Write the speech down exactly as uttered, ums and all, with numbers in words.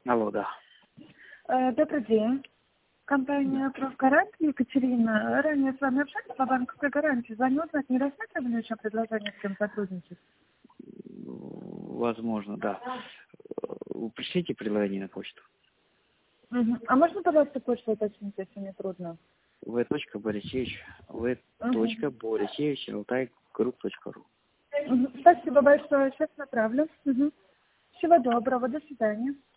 Алло, да. Э, Добрый день. Компания «Профгарант», Екатерина. Ранее с вами общались по банковской гарантии. Звоню узнать, не рассматривали еще предложение с кем сотрудничать? Возможно, да. Вы пришлите предложение на почту. Угу. А можно, пожалуйста, почту уточнить, если не трудно? в. Борисевич, в. Борисевич, алтайгрупп.ру. Угу. Спасибо большое. Сейчас направлю. Угу. Всего доброго. До свидания.